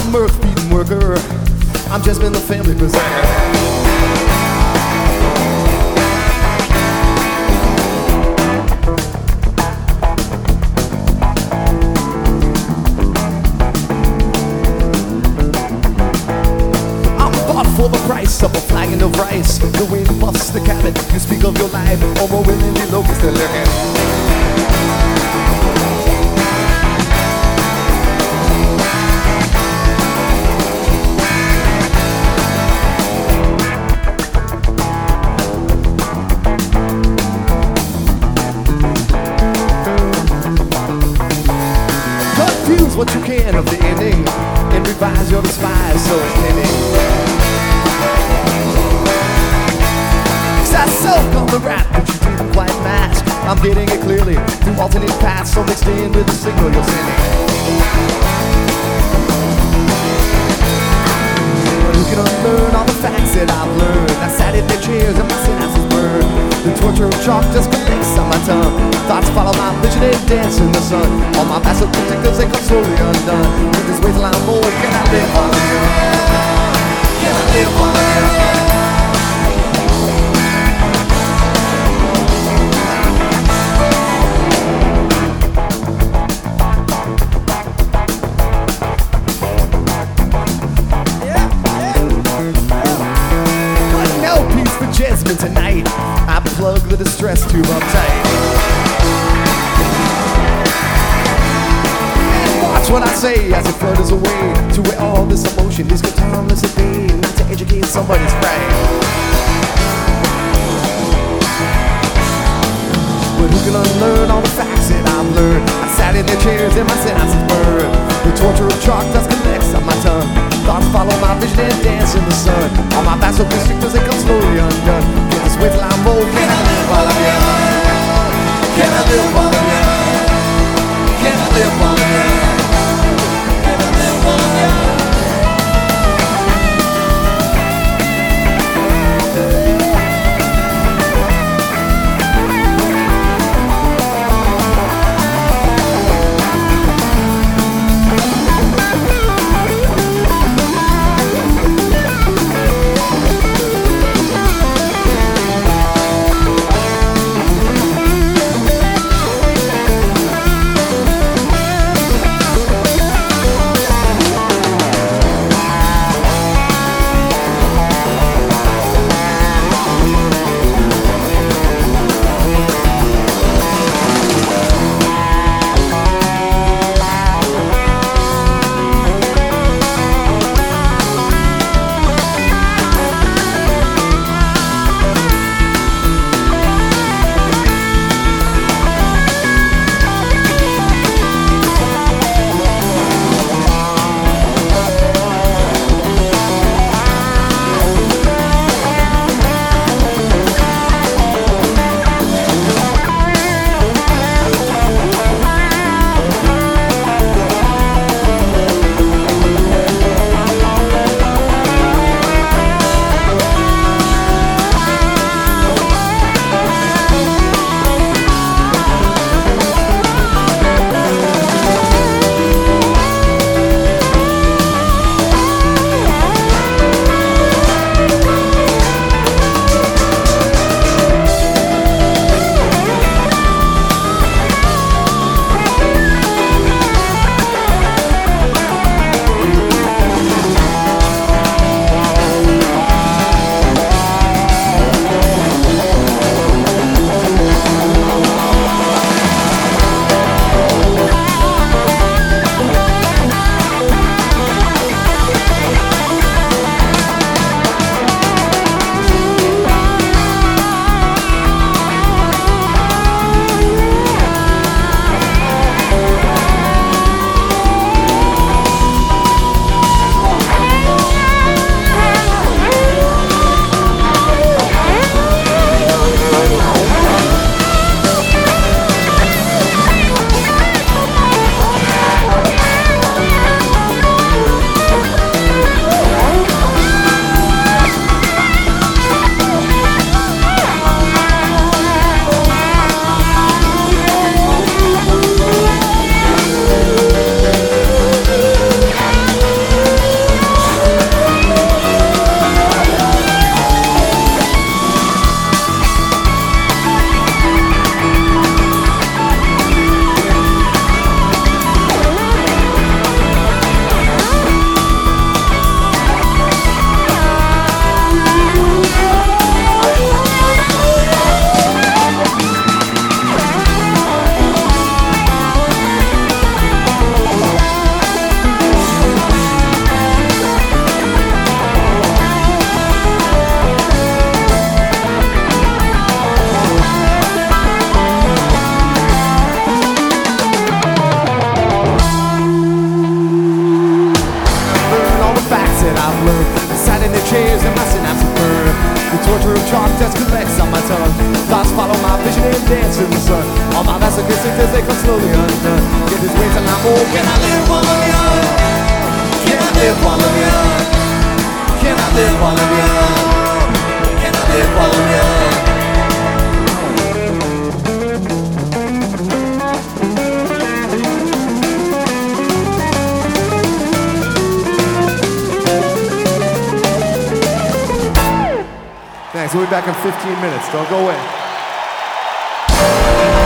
mirth-feeding worker. I'm just been the family presenter. For the price of a flagon of rice, the wind busts the cabin. You speak of your life, or more willingly locusts than lurking. Confuse what you can of the ending, and revise your despise so it's ending. I soak on the rap, but you didn't quite match. I'm getting it clearly through alternate paths, so mixed in with the signal you're sending. But who can unlearn all the facts that I've learned? I sat in their chairs and my synapses burned. The torture of chalk just collects on my tongue. Thoughts follow my vision and dance in the sun. All my passive detectives, they come slowly undone. With this wasteland mold, can I live on again? Can I live on again? Tonight, I plug the distress tube up tight. And watch what I say as it flutters away to where all this emotion is harmless a day, not to educate somebody's brain. But who can unlearn all the facts that I've learned? I sat in their chairs and my synapses burned. The torture of chalk dust collects on my tongue. Thoughts follow my vision and dance in the sun. All my vassal districtors, they come slowly undone. Get this with line bold. Can I live while I'm young? Can I live while I'm young? Can I live while I'm young? Can I live while I'm young? Can I live while I'm young? Can I live while I'm young? Can I live while I'm young? Can I live while I'm young? Thanks, we'll be back in 15 minutes. Don't go away.